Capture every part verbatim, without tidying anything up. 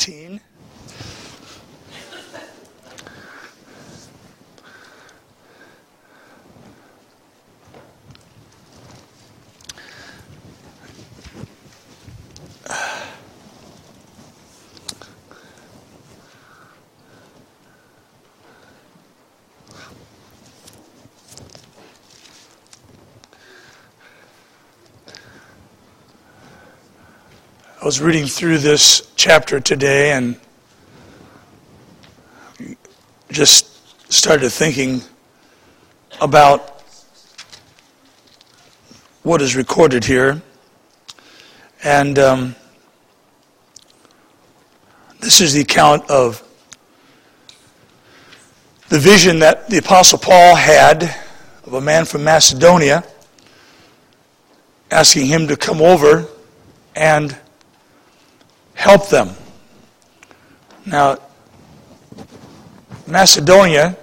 sixteen. I was reading through this chapter today and just started thinking about what is recorded here. And um, this is the account of the vision that the Apostle Paul had of a man from Macedonia asking him to come over and help them. Now, Macedonia,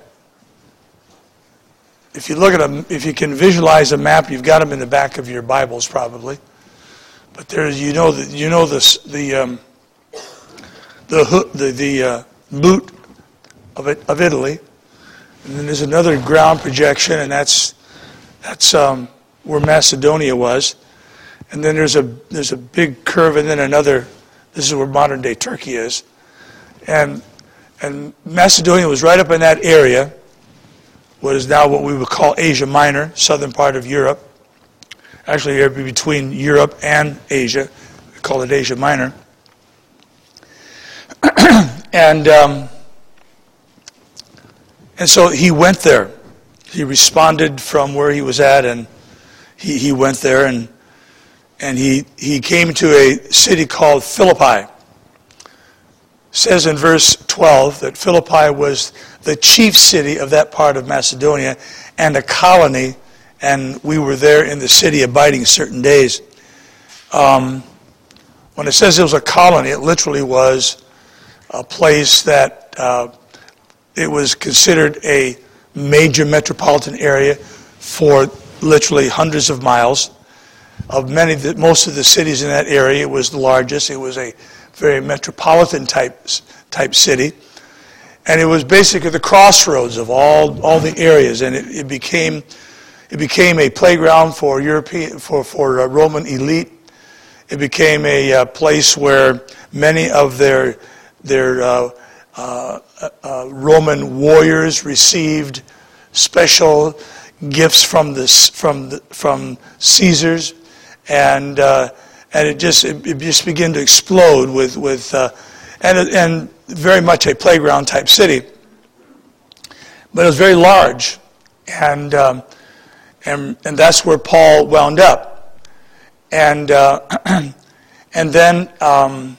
if you look at them, if you can visualize a map, you've got them in the back of your Bibles probably. But there, you know that you know this the um, the the the uh, boot of it of Italy, and then there's another ground projection, and that's that's um, where Macedonia was, and then there's a there's a big curve, and then another. This is where modern-day Turkey is. And and Macedonia was right up in that area, what is now what we would call Asia Minor, southern part of Europe. Actually, area between Europe and Asia. We call it Asia Minor. and um, and so he went there. He responded from where he was at, and he, he went there, and And he, he came to a city called Philippi. It says in verse twelve that Philippi was the chief city of that part of Macedonia and a colony, and we were there in the city abiding certain days. Um, when it says it was a colony, it literally was a place that uh, it was considered a major metropolitan area for literally hundreds of miles. Of many, the, most of the cities in that area, it was the largest. It was a very metropolitan type type city, and it was basically the crossroads of all all the areas. And it, it became it became a playground for European for for uh, Roman elite. It became a uh, place where many of their their uh, uh, uh, Roman warriors received special gifts from the from the, from Caesars. And uh, and it just it, it just began to explode with with uh, and and very much a playground type city, but it was very large, and um, and and that's where Paul wound up, and uh, and then um,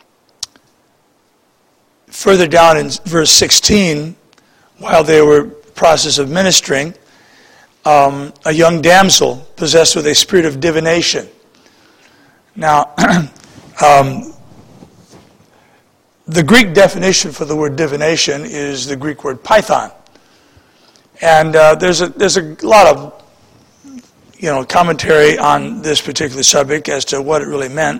further down in verse sixteen, while they were in the process of ministering. Um, a young damsel possessed with a spirit of divination. Now, um, the Greek definition for the word divination is the Greek word python, and uh, there's a there's a lot of you know commentary on this particular subject as to what it really meant.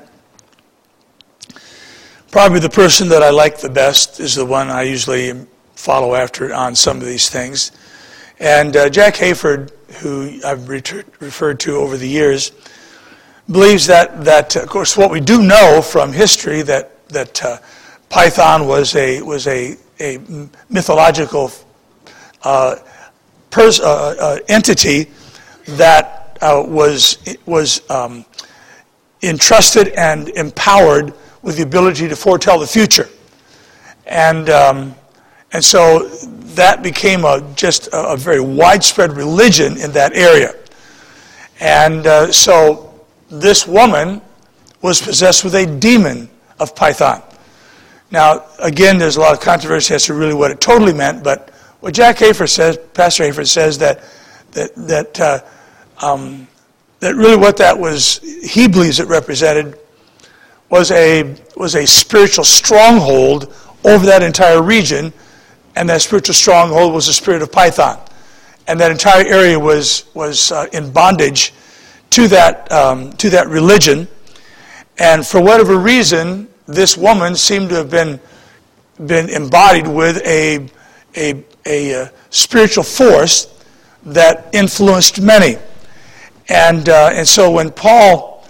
Probably the person that I like the best is the one I usually follow after on some of these things. And uh, Jack Hayford, who I've retur- referred to over the years, believes that, that of course, what we do know from history that that uh, Python was a was a a mythological uh, pers- uh, uh, entity that uh, was was um, entrusted and empowered with the ability to foretell the future, and um, and so. That became a just a, a very widespread religion in that area. And uh, so this woman was possessed with a demon of Python. Now, again, there's a lot of controversy as to really what it totally meant, but what Jack Hayford says, Pastor Hayford says that that that uh, um, that really what that was, he believes it represented, was a was a spiritual stronghold over that entire region. And that spiritual stronghold was the spirit of Python. And that entire area was was uh, in bondage to that um, to that religion. And for whatever reason, this woman seemed to have been been embodied with a a, a, a spiritual force that influenced many. And uh, and so when Paul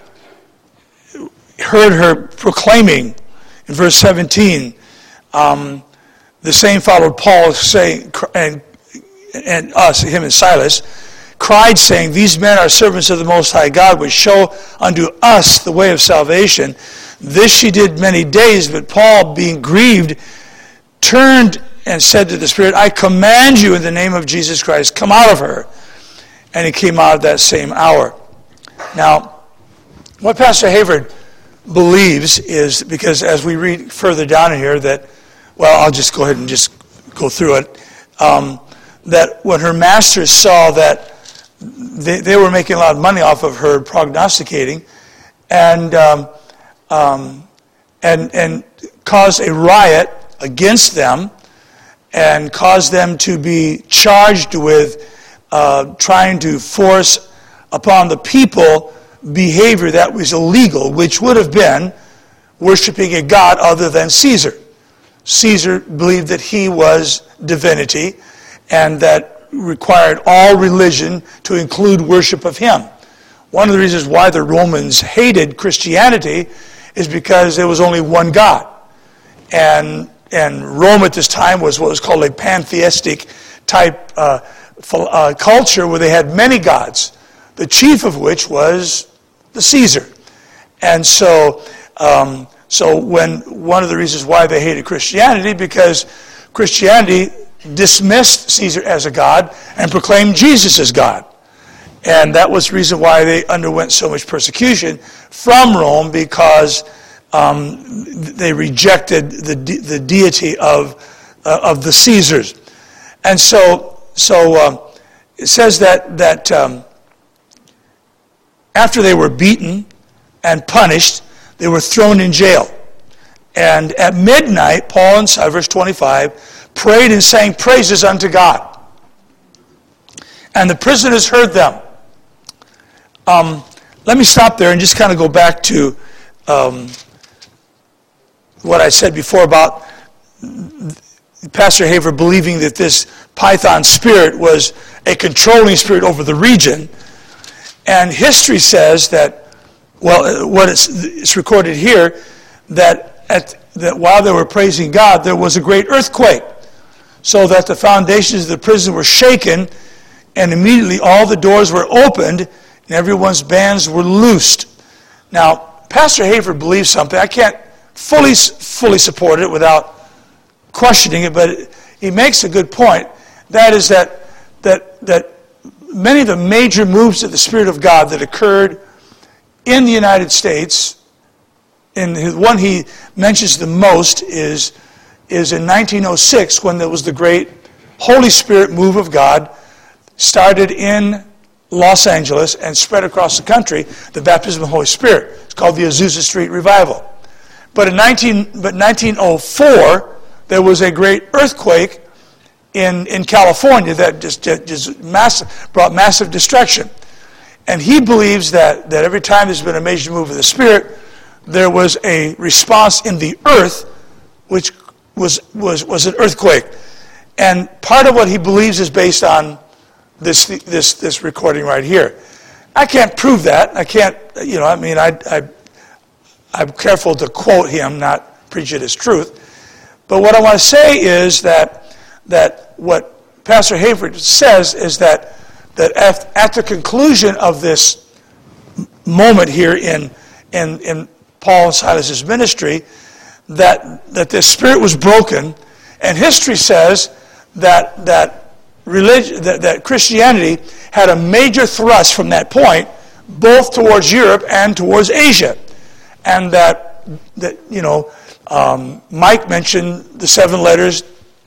heard her proclaiming in verse seventeen, um, the same followed Paul saying, and and us, him and Silas, cried, saying, "These men are servants of the Most High God, which show unto us the way of salvation." This she did many days, but Paul, being grieved, turned and said to the Spirit, "I command you in the name of Jesus Christ, come out of her." And he came out that same hour. Now, what Pastor Havard believes is, because as we read further down in here, that, well, I'll just go ahead and just go through it, um, that when her masters saw that they, they were making a lot of money off of her prognosticating, and um, um, and and caused a riot against them, and caused them to be charged with uh, trying to force upon the people behavior that was illegal, which would have been worshiping a god other than Caesar. Caesar believed that he was divinity, and that required all religion to include worship of him. One of the reasons why the Romans hated Christianity is because there was only one God. And and Rome at this time was what was called a pantheistic type uh, uh, culture, where they had many gods, the chief of which was the Caesar. And so, um, so when one of the reasons why they hated Christianity, because Christianity dismissed Caesar as a god and proclaimed Jesus as God. And that was the reason why they underwent so much persecution from Rome, because um, they rejected the de- the deity of uh, of the Caesars. And so, so um, it says that that um, after they were beaten and punished, they were thrown in jail. And at midnight, Paul and Silas, verse twenty-five, prayed and sang praises unto God. And the prisoners heard them. Um, let me stop there and just kind of go back to um, what I said before about Pastor Haver believing that this Python spirit was a controlling spirit over the region. And history says that, well, what is it's recorded here, that at that while they were praising God, there was a great earthquake, so that the foundations of the prison were shaken, and immediately all the doors were opened, and everyone's bands were loosed. Now, Pastor Haver believes something. I can't fully fully support it without questioning it, but he makes a good point. That is that that that many of the major moves of the Spirit of God that occurred in the United States, and the one he mentions the most is is in nineteen oh six, when there was the great Holy Spirit move of God, started in Los Angeles and spread across the country, the baptism of the Holy Spirit. It's called the Azusa Street Revival. But in nineteen, but nineteen oh four, there was a great earthquake in, in California that just, just massive, brought massive destruction. And he believes that, that every time there's been a major move of the Spirit, there was a response in the earth, which was, was, was an earthquake. And part of what he believes is based on this this this recording right here. I can't prove that. I can't, you know, I mean, I, I, I'm careful to quote him, not preach it as truth. But what I want to say is that that what Pastor Haver says is that that at, at the conclusion of this moment here in in, in Paul and Silas's ministry, that that the spirit was broken, and history says that that religion that, that Christianity had a major thrust from that point, both towards Europe and towards Asia, and that that you know um, Mike mentioned the seven letters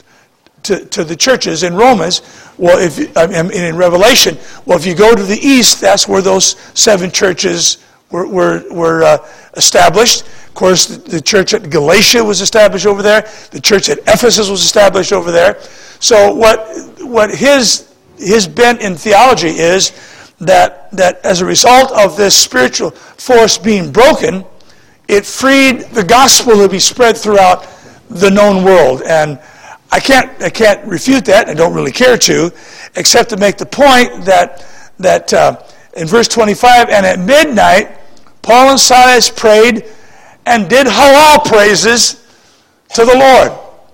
to, to the churches in Romans. Well, if I mean, in Revelation, well, if you go to the east, that's where those seven churches were were, were uh, established. Of course, the, the church at Galatia was established over there. The church at Ephesus was established over there. So what what his his bent in theology is that that as a result of this spiritual force being broken, it freed the gospel to be spread throughout the known world. And I can't I can't refute that. I don't really care to, except to make the point that that uh, in verse twenty-five, and at midnight, Paul and Silas prayed and did halal praises to the Lord.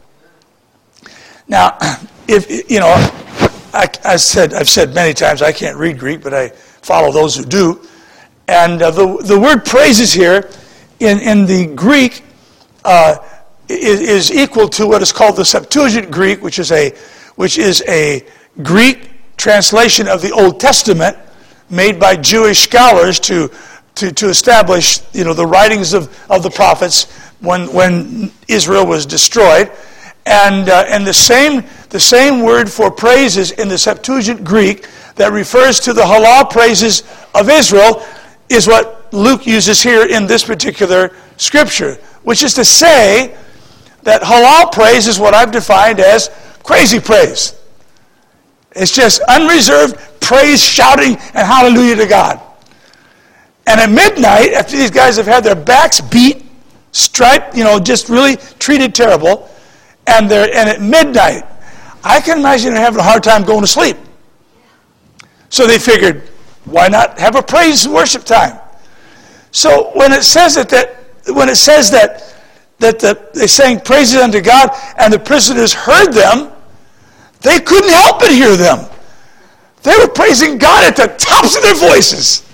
Now, if you know, I, I said I've said many times I can't read Greek, but I follow those who do. And uh, the the word praises here in in the Greek uh, is, is equal to what is called the Septuagint Greek, which is a which is a Greek translation of the Old Testament made by Jewish scholars to to to establish you know the writings of, of the prophets when when Israel was destroyed. And uh, and the same the same word for praises in the Septuagint Greek that refers to the halal praises of Israel is what Luke uses here in this particular scripture, which is to say that halal praise is what I've defined as crazy praise. It's just unreserved praise, shouting, and hallelujah to God. And at midnight, after these guys have had their backs beat, striped, you know, just really treated terrible, and they're and at midnight, I can imagine they're having a hard time going to sleep. So they figured, why not have a praise and worship time? So when it says that, that when it says that that the, they sang praises unto God and the prisoners heard them, they couldn't help but hear them. They were praising God at the tops of their voices.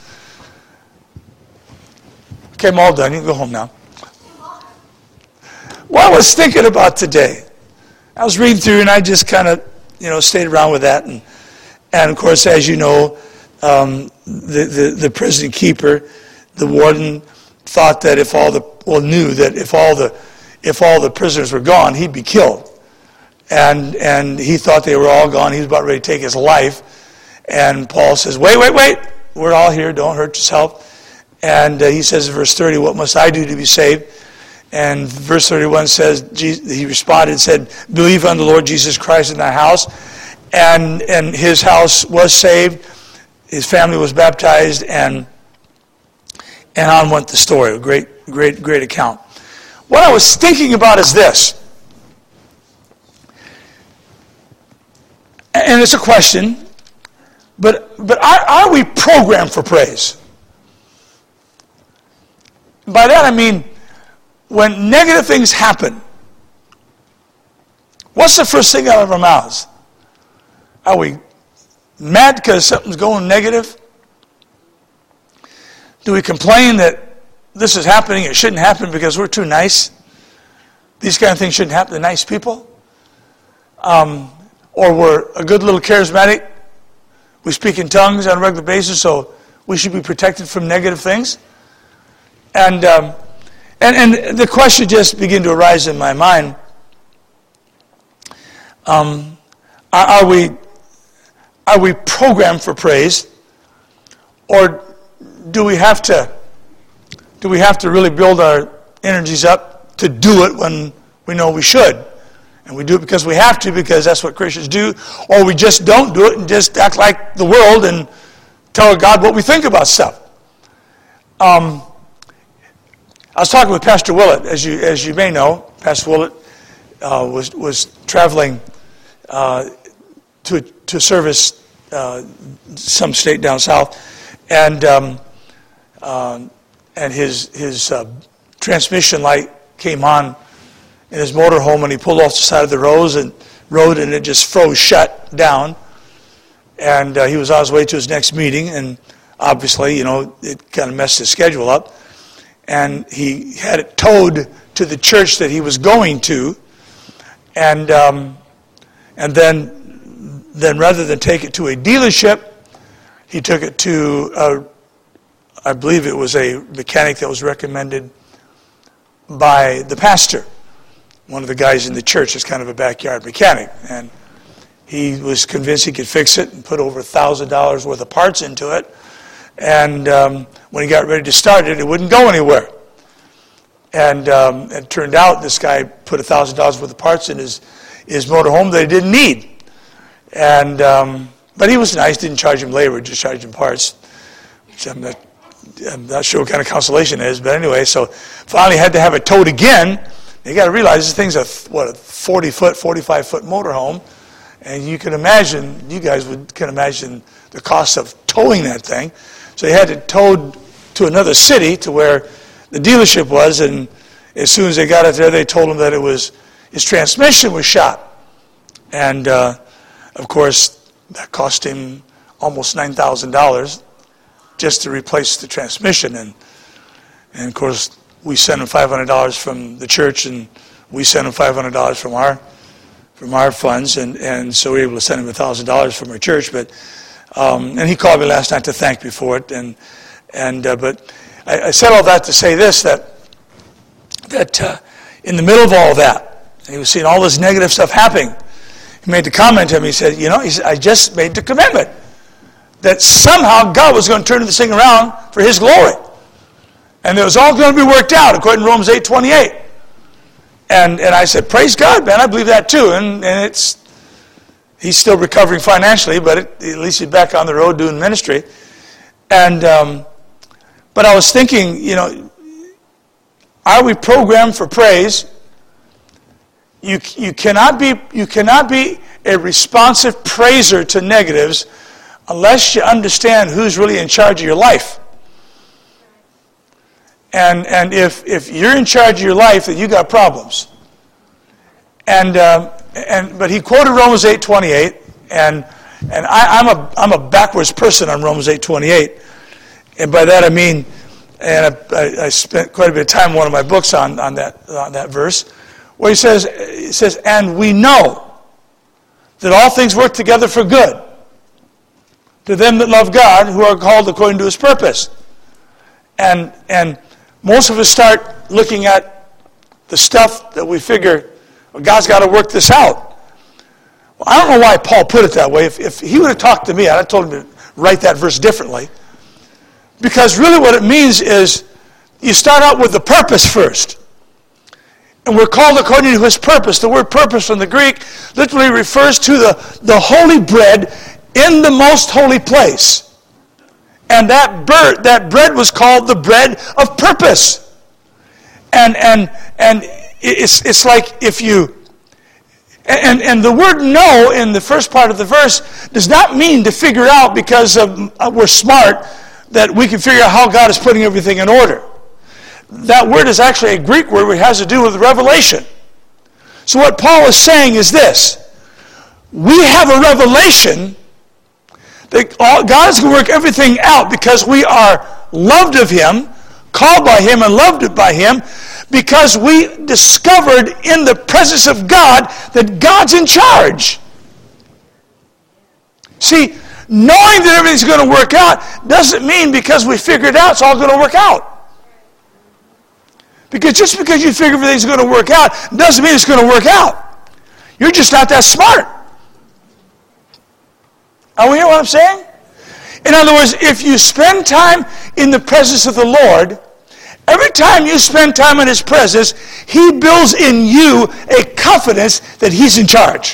Okay, I'm all done. You can go home now. What I was thinking about today, I was reading through and I just kind of, you know, stayed around with that. And, and of course, as you know, um, the, the, the prison keeper, the warden, thought that if all the, well, knew that if all the, if all the prisoners were gone, he'd be killed. And, and he thought they were all gone. He was about ready to take his life. And Paul says, wait, wait, wait. We're all here. Don't hurt yourself. And uh, he says in verse thirty, what must I do to be saved? And verse thirty-one says, he responded and said, believe on the Lord Jesus Christ in thy house. And, and his house was saved. His family was baptized. And, and on went the story. A great, great, great account. What I was thinking about is this. And it's a question. But, but are, are we programmed for praise? By that I mean, when negative things happen, what's the first thing out of our mouths? Are we mad because something's going negative? Do we complain that this is happening, it shouldn't happen because we're too nice? These kind of things shouldn't happen to nice people? Um, or we're a good little charismatic, we speak in tongues on a regular basis, so we should be protected from negative things? And um, and and the question just began to arise in my mind: um, are, are we are we programmed for praise, or do we have to do we have to really build our energies up to do it when we know we should, and we do it because we have to because that's what Christians do, or we just don't do it and just act like the world and tell God what we think about stuff. Um. I was talking with Pastor Willett, as you as you may know. Pastor Willett uh, was was traveling uh, to to a service uh, some state down south, and um, uh, and his his uh, transmission light came on in his motorhome, and he pulled off the side of the road and road, and it just froze shut down. And uh, he was on his way to his next meeting, and obviously, you know, it kind of messed his schedule up. And he had it towed to the church that he was going to, and um, and then then rather than take it to a dealership, he took it to a, I believe it was a mechanic that was recommended by the pastor, one of the guys in the church. Is kind of a backyard mechanic, and he was convinced he could fix it and put over a thousand dollars worth of parts into it. And um, when he got ready to start it, it wouldn't go anywhere. And um, it turned out this guy put one thousand dollars worth of parts in his, his motorhome that he didn't need. And um, but he was nice, didn't charge him labor, just charged him parts. Which I'm not, I'm not sure what kind of consolation it is, but anyway, so finally had to have it towed again. You got to realize this thing's a, what, a forty-foot, forty-five-foot motorhome, and you can imagine, you guys would can imagine the cost of towing that thing. So they had it towed to another city to where the dealership was, and as soon as they got it there, they told him that it was, his transmission was shot. And, uh, of course, that cost him almost nine thousand dollars just to replace the transmission. And, and of course, we sent him five hundred dollars from the church, and we sent him five hundred dollars from our from our funds, and, and so we were able to send him one thousand dollars from our church. But um, and he called me last night to thank me for it. And and uh, but I, I said all that to say this, that that uh, in the middle of all that, and he was seeing all this negative stuff happening, he made the comment to me. He said, you know, he said, I just made the commitment that somehow God was going to turn this thing around for His glory. And it was all going to be worked out according to Romans eight twenty-eight. And and I said, praise God, man, I believe that too. And and it's he's still recovering financially, but it, at least he's back on the road doing ministry. And um, but I was thinking, you know, are we programmed for praise? You you cannot be you cannot be a responsive praiser to negatives unless you understand who's really in charge of your life. And and if if you're in charge of your life, then you got problems. And uh, and but he quoted Romans eight twenty-eight, and and I, I'm a I'm a backwards person on Romans eight twenty-eight, and by that I mean, and I, I spent quite a bit of time in one of my books on on that on that verse, where he says he says, and we know that all things work together for good to them that love God, who are called according to His purpose. And and most of us start looking at the stuff that we figure, well, God's got to work this out. Well, I don't know why Paul put it that way. If, if he would have talked to me, I'd have told him to write that verse differently. Because really what it means is you start out with the purpose first. And we're called according to His purpose. The word purpose from the Greek literally refers to the, the holy bread in the most holy place. And that bread, that bread was called the bread of purpose. And and and it's it's like if you and and the word know in the first part of the verse does not mean to figure out because of, uh, we're smart that we can figure out how God is putting everything in order. That word is actually a Greek word which has to do with revelation. So what Paul is saying is this: we have a revelation that God is going to work everything out because we are loved of Him, called by Him, and loved by Him, because we discovered in the presence of God that God's in charge. See, knowing that everything's going to work out doesn't mean because we figured it out it's all going to work out. Because just because you figure everything's going to work out doesn't mean it's going to work out. You're just not that smart. Are we hearing what I'm saying? In other words, if you spend time in the presence of the Lord, every time you spend time in His presence, He builds in you a confidence that He's in charge.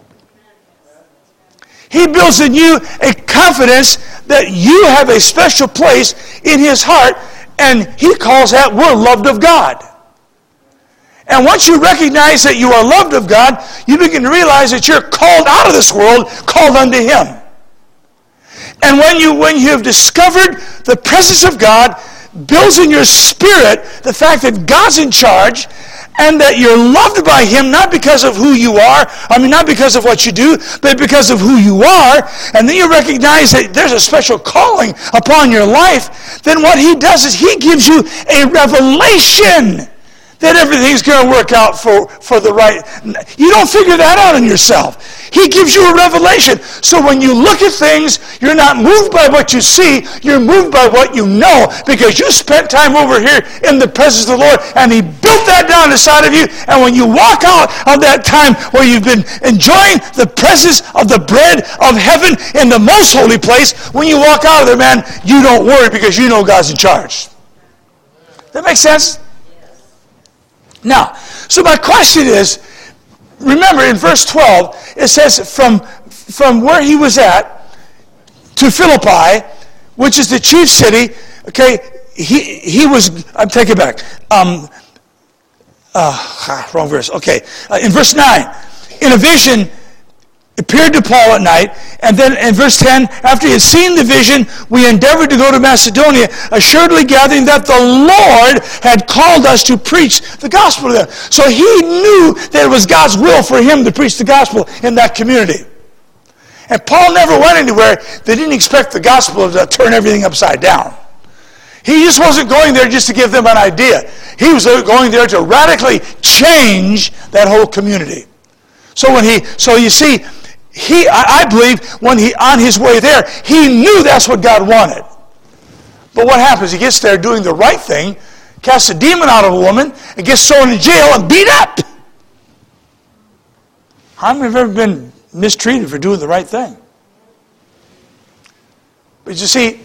He builds in you a confidence that you have a special place in His heart, and He calls that we're loved of God. And once you recognize that you are loved of God, you begin to realize that you're called out of this world, called unto Him. And when you when you have discovered the presence of God, builds in your spirit the fact that God's in charge and that you're loved by Him, not because of who you are, I mean not because of what you do, but because of who you are, and then you recognize that there's a special calling upon your life, then what He does is He gives you a revelation that everything's going to work out for, for the right. You don't figure that out in yourself. He gives you a revelation. So when you look at things, you're not moved by what you see, you're moved by what you know, because you spent time over here in the presence of the Lord, and He built that down inside of you, and when you walk out of that time where you've been enjoying the presence of the bread of heaven in the most holy place, when you walk out of there, man, you don't worry because you know God's in charge. That makes sense? Now, so my question is, remember in verse twelve, it says from, from where he was at to Philippi, which is the chief city, Okay, he he was, I'm taking it back. Um, uh, wrong verse. Okay, uh, in verse nine, in a vision, appeared to Paul at night, and then in verse ten, after he had seen the vision, we endeavored to go to Macedonia, assuredly gathering that the Lord had called us to preach the gospel to them. So he knew that it was God's will for him to preach the gospel in that community. And Paul never went anywhere. They didn't expect the gospel to turn everything upside down. He just wasn't going there just to give them an idea. He was going there to radically change that whole community. So when he, so you see, he, I believe, when he, on his way there, he knew that's what God wanted. But what happens? He gets there doing the right thing, casts a demon out of a woman, and gets thrown in jail and beat up. How many have ever been mistreated for doing the right thing? But you see,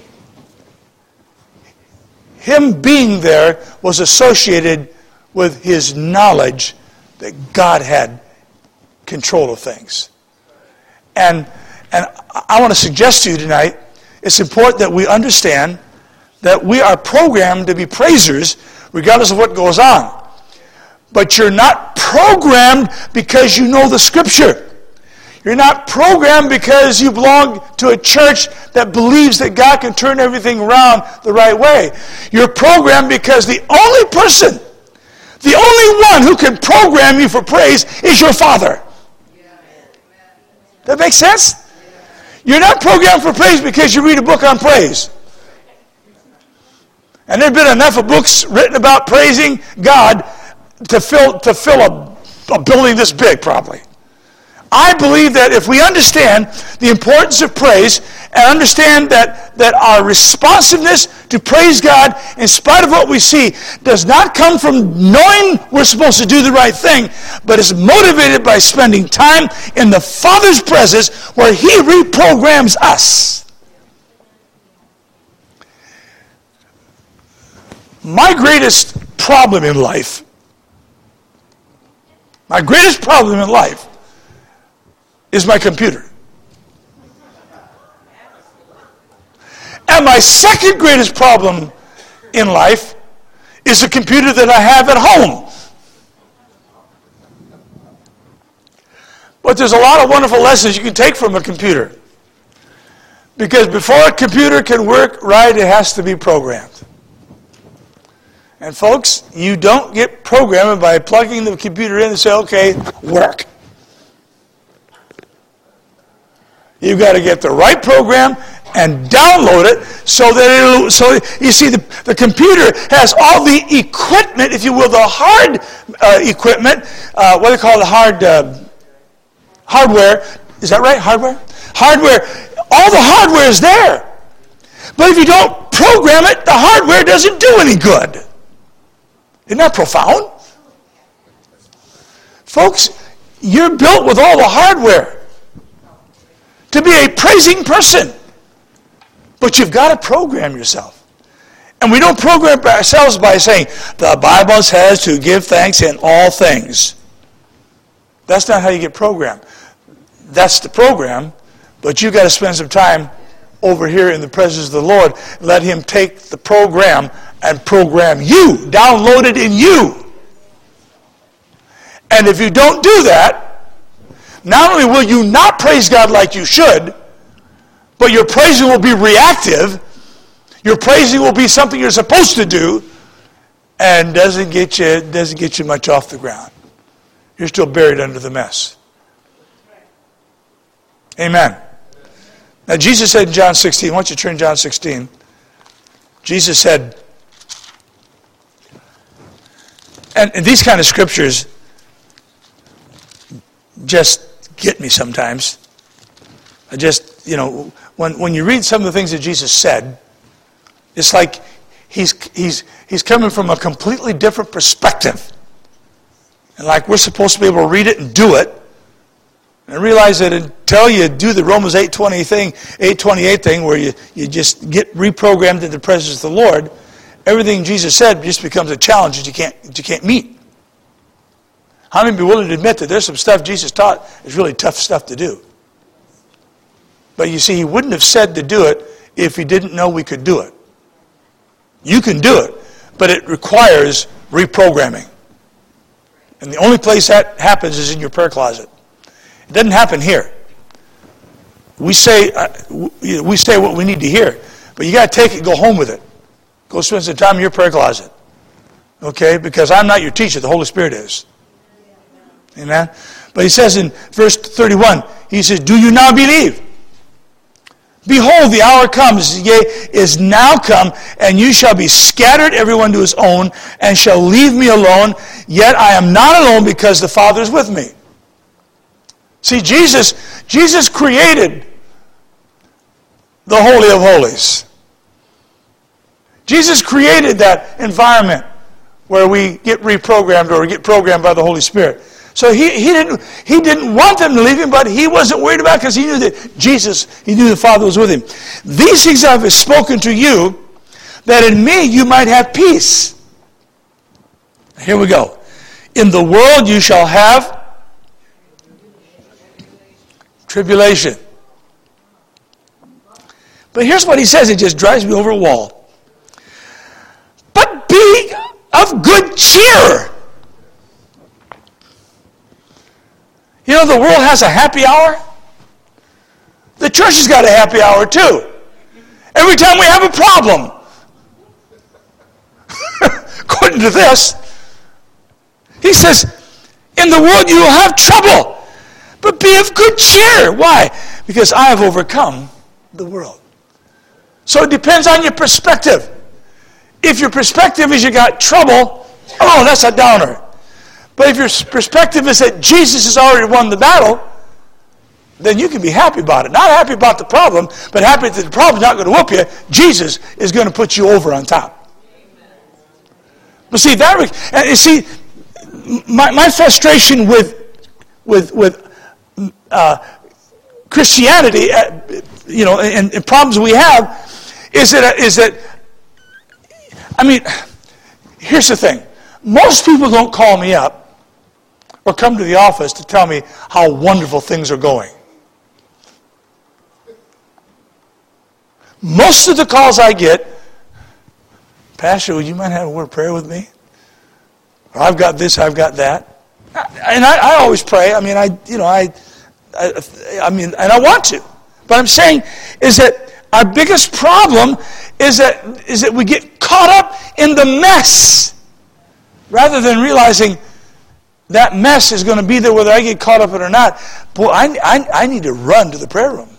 him being there was associated with his knowledge that God had control of things. And and I want to suggest to you tonight, it's important that we understand that we are programmed to be praisers regardless of what goes on. But you're not programmed because you know the Scripture. You're not programmed because you belong to a church that believes that God can turn everything around the right way. You're programmed because the only person, the only one who can program you for praise is your Father. That makes sense? You're not programmed for praise because you read a book on praise. And there have been enough of books written about praising God to fill to fill a, a building this big, probably. I believe that if we understand the importance of praise and understand that, that our responsiveness to praise God in spite of what we see does not come from knowing we're supposed to do the right thing, but is motivated by spending time in the Father's presence where He reprograms us. My greatest problem in life, my greatest problem in life is my computer. And my second greatest problem in life is the computer that I have at home. But there's a lot of wonderful lessons you can take from a computer. Because before a computer can work right, it has to be programmed. And folks, you don't get programmed by plugging the computer in and say, okay, work. You've got to get the right program and download it so that it'll, so you see the, the computer has all the equipment, if you will, the hard uh, equipment, uh, what do they call the hard uh, hardware. Is that right? Hardware? Hardware. All the hardware is there. But if you don't program it, the hardware doesn't do any good. Isn't that profound? Folks, you're built with all the hardware to be a praising person. But you've got to program yourself. And we don't program ourselves by saying, the Bible says to give thanks in all things. That's not how you get programmed. That's the program, but you've got to spend some time over here in the presence of the Lord. Let Him take the program and program you, download it in you. And if you don't do that, not only will you not praise God like you should, but your praising will be reactive. Your praising will be something you're supposed to do, and doesn't get you doesn't get you much off the ground. You're still buried under the mess. Amen. Now Jesus said in John sixteen, why don't you turn to John sixteen? Jesus said, and, and these kind of scriptures just get me sometimes. I just, you know, when when you read some of the things that Jesus said, it's like he's he's he's coming from a completely different perspective. And like we're supposed to be able to read it and do it. And realize that until you do the Romans eight twenty thing, eight twenty-eight thing, where you, you just get reprogrammed into the presence of the Lord, everything Jesus said just becomes a challenge that you can't that you can't meet. How many be willing to admit that there's some stuff Jesus taught is really tough stuff to do? But you see, He wouldn't have said to do it if He didn't know we could do it. You can do it, but it requires reprogramming. And the only place that happens is in your prayer closet. It doesn't happen here. We say uh, we say what we need to hear, but you got to take it, go home with it. Go spend some time in your prayer closet. Okay? Because I'm not your teacher, the Holy Spirit is. Amen? But he says in verse thirty-one, he says, do you now believe? Behold, the hour comes, yea, is now come, and you shall be scattered, everyone to his own, and shall leave me alone. Yet I am not alone, because the Father is with me. See, Jesus, Jesus created the Holy of Holies. Jesus created that environment where we get reprogrammed or get programmed by the Holy Spirit. So he, he didn't he didn't want them to leave him, but he wasn't worried about it because he knew that Jesus, he knew the Father was with him. These things I have spoken to you, that in me you might have peace. Here we go. In the world you shall have tribulation. But here's what he says, it just drives me over a wall. But be of good cheer. You know, the world has a happy hour. The church has got a happy hour too. Every time we have a problem, according to this, he says, in the world you will have trouble, but be of good cheer. Why? Because I have overcome the world. So it depends on your perspective. If your perspective is you got trouble, oh, that's a downer. But if your perspective is that Jesus has already won the battle, then you can be happy about it. Not happy about the problem, but happy that the problem's not going to whoop you. Jesus is going to put you over on top. But see, that, and you see, my, my frustration with with with uh, Christianity, uh, you know, and, and problems we have, is that is that. I mean, here's the thing: most people don't call me up or come to the office to tell me how wonderful things are going. Most of the calls I get, Pastor, would you mind having a word of prayer with me? Or I've got this, I've got that. And I, I always pray. I mean, I, you know, I, I, I mean, and I want to. But I'm saying is that our biggest problem is that is that we get caught up in the mess rather than realizing that mess is going to be there whether I get caught up in it or not. Boy, I, I, I need to run to the prayer room.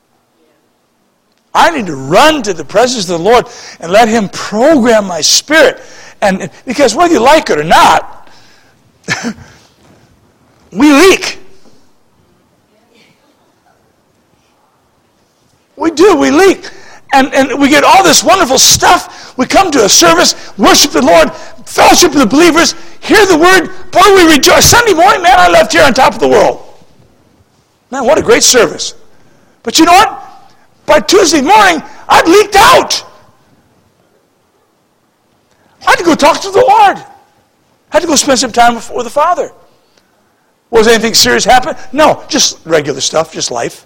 I need to run to the presence of the Lord and let Him program my spirit. And because whether you like it or not, we leak. We do, we leak. And, and we get all this wonderful stuff. We come to a service, worship the Lord, fellowship with the believers, hear the word. Boy, we rejoice. Sunday morning, man, I left here on top of the world. Man, what a great service. But you know what? By Tuesday morning, I'd leaked out. I had to go talk to the Lord. I had to go spend some time with, with the Father. Was anything serious happen? No, just regular stuff, just life.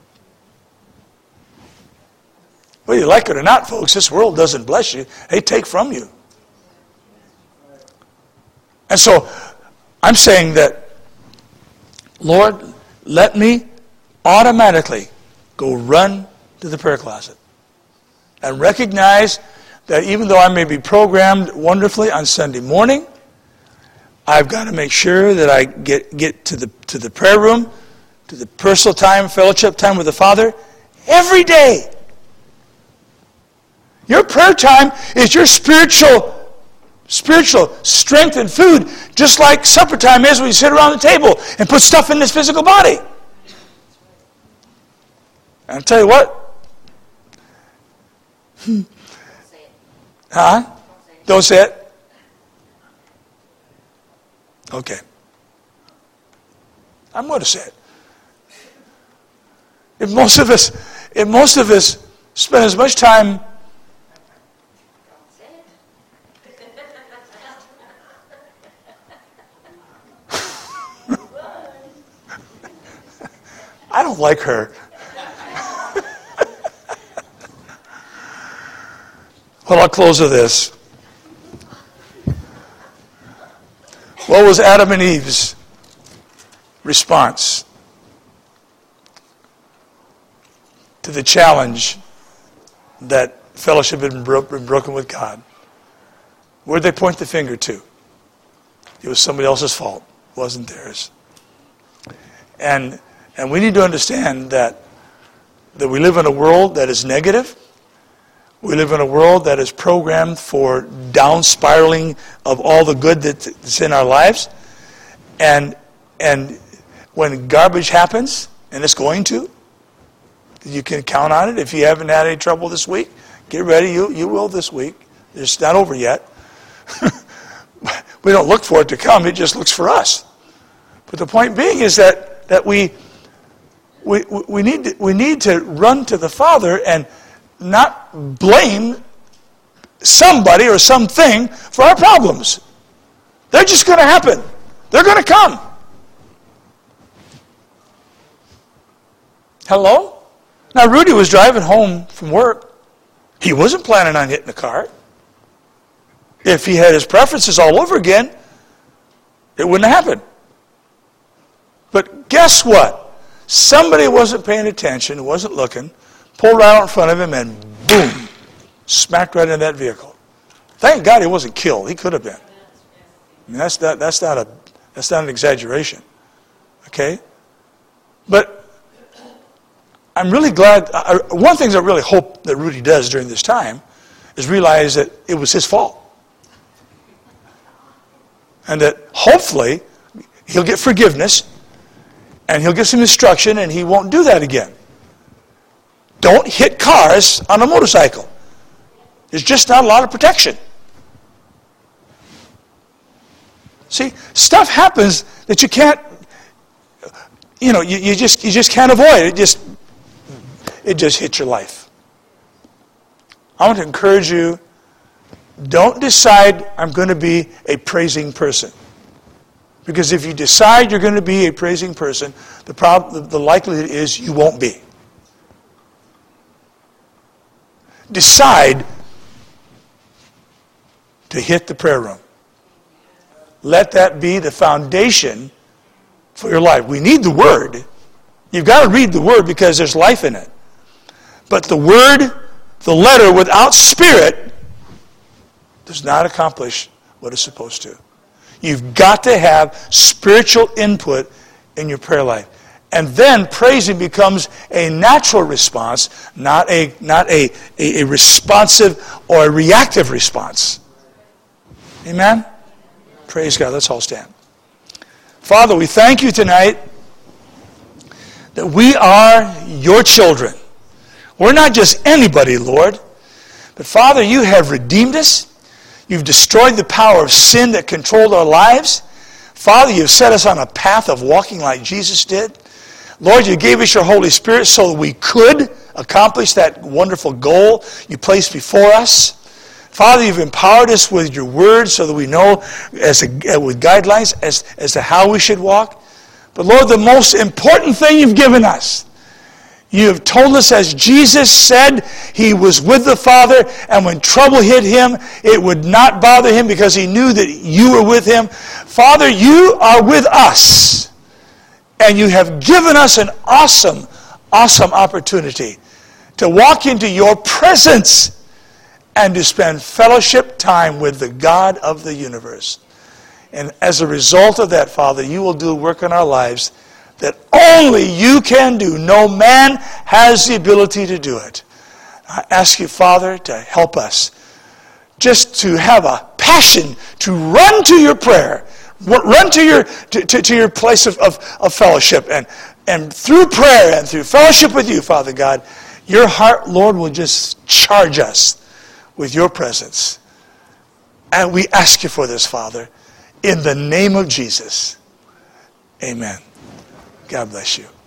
Whether you like it or not, folks, this world doesn't bless you. They take from you. And so, I'm saying that, Lord, let me automatically go run to the prayer closet and recognize that even though I may be programmed wonderfully on Sunday morning, I've got to make sure that I get, get to the to the prayer room, to the personal time, fellowship time with the Father every day. Your prayer time is your spiritual spiritual strength and food, just like supper time is when you sit around the table and put stuff in this physical body. And I'll tell you what. Hmm. Huh? Don't say it. Okay. I'm going to say it. If most of us, if most of us spend as much time I don't like her. Well, I'll close with this. What was Adam and Eve's response to the challenge that fellowship had been, bro- been broken with God? Where'd they point the finger to? It was somebody else's fault. It wasn't theirs. And and we need to understand that, that we live in a world that is negative. We live in a world that is programmed for down spiraling of all the good that's in our lives. And and when garbage happens, and it's going to, you can count on it. If you haven't had any trouble this week, get ready. You you will this week. It's not over yet. We don't look for it to come. It just looks for us. But the point being is that that we we we need to, we need to run to the Father and not blame somebody or something for our problems. They're just going to happen. They're going to come. Hello? Now, Rudy was driving home from work. He wasn't planning on hitting the car. If he had his preferences all over again, it wouldn't happen. But guess what? Somebody wasn't paying attention, wasn't looking, pulled right out in front of him, and boom, smacked right into that vehicle. Thank God he wasn't killed. He could have been. I mean, that's not, that's not a that's not an exaggeration. Okay? But I'm really glad. I, one of the things I really hope that Rudy does during this time is realize that it was his fault. And that hopefully he'll get forgiveness and he'll get some instruction and he won't do that again. Don't hit cars on a motorcycle. There's just not a lot of protection. See, stuff happens that you can't, you know, you, you just you just can't avoid. It just it just hits your life. I want to encourage you, don't decide I'm going to be a praising person. Because if you decide you're going to be a praising person, the problem, the likelihood is you won't be. Decide to hit the prayer room. Let that be the foundation for your life. We need the Word. You've got to read the Word because there's life in it. But the Word, the letter without Spirit, does not accomplish what it's supposed to. You've got to have spiritual input in your prayer life. And then praising becomes a natural response, not a not a, a, a responsive or a reactive response. Amen? Praise God. Let's all stand. Father, we thank you tonight that we are your children. We're not just anybody, Lord. But Father, you have redeemed us. You've destroyed the power of sin that controlled our lives. Father, you've set us on a path of walking like Jesus did. Lord, you gave us your Holy Spirit so that we could accomplish that wonderful goal you placed before us. Father, you've empowered us with your word so that we know as a, with guidelines as, as to how we should walk. But Lord, the most important thing you've given us, you have told us, as Jesus said, he was with the Father, and when trouble hit him, it would not bother him because he knew that you were with him. Father, you are with us, and you have given us an awesome, awesome opportunity to walk into your presence and to spend fellowship time with the God of the universe. And as a result of that, Father, you will do a work in our lives that only you can do. No man has the ability to do it. I ask you, Father, to help us just to have a passion to run to your prayer, run to your to, to, to your place of, of, of fellowship, and, and through prayer and through fellowship with you, Father God, your heart, Lord, will just charge us with your presence. And we ask you for this, Father, in the name of Jesus. Amen. God bless you.